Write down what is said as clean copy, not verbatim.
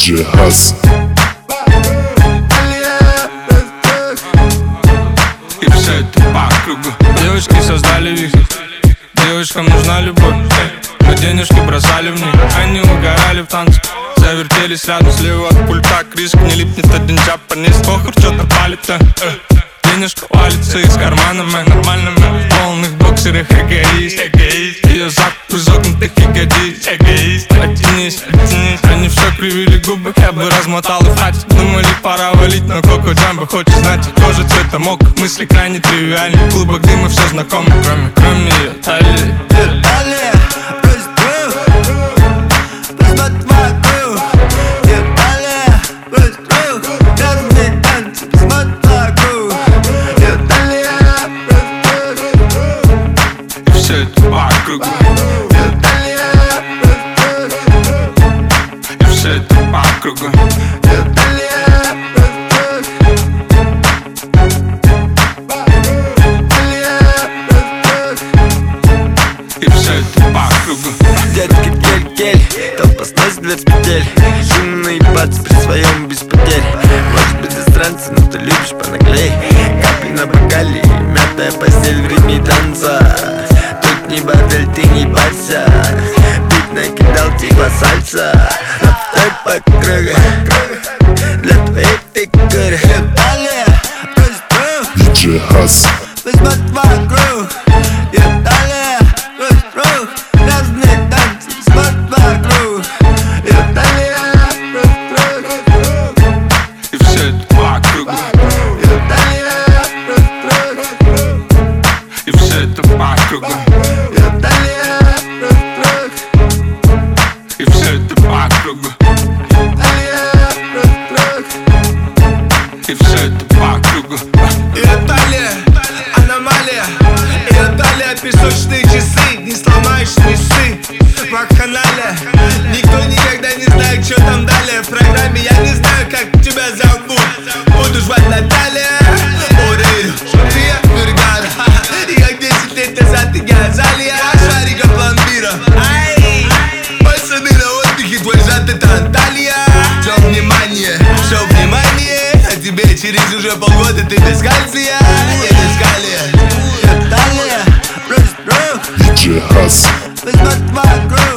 DJ Hus. И все это по кругу. Девочки создали вихрь, девочкам нужна любовь. Мы денежки бросали в них, они угорали в танце. Завертелись рядом слева от пульта. Кришка не липнет, один джапанец. Похуй, что-то палит-то. Денежка валится из кармана, мэн. Нормально, мэн. В полных боксерах эгоист. Ее зад изогнутых ягодиц. Эгоист, оттянись. Они все кривили губы, я бы размотал и в хате. Думали, пора валить, но Коко Джамбо хочет знать. Кожа цвета мокрых, мысли крайне тривиальны. В клубах дыма все знакомо, кроме ее талии. Все это по кругу. И все это по кругу. И все это по кругу. Детки, кель-кель, толпа сносит дверь с петель. Шумно ебаться при своем без потерь. Может быть иностранцы, но ты любишь понаглей. Капли на бокале, мятая постель в ритме танца. Тут не батель, ты не парься. Бит накидал типа сальса. Наптай по кругу для твоей фигуры. Далее, DJ Hus. возьмет вокруг. И далее, круг. Разные танцы, возьмет вокруг. И далее, круг. И все это по кругу. И далее, круг. И все это по кругу. И далее, круг. И все это по кругу. И все это по кругу. И Италия, аномалия. И Италия, песочные часы. Не сломаешь, не ссы. В канале никто никогда не знает, что там далее. В программе я не знаю, как тебя зовут. Буду звать Наталья Орейро, София Вергара. И как 10 лет назад я Азалия, шарика пломбира. Пацаны на отдыхе, твой зад это Анталия. Все внимание, а тебе через уже полгода ты без кальция и без калия. Далее, DJ Hus. возьмет вокруг.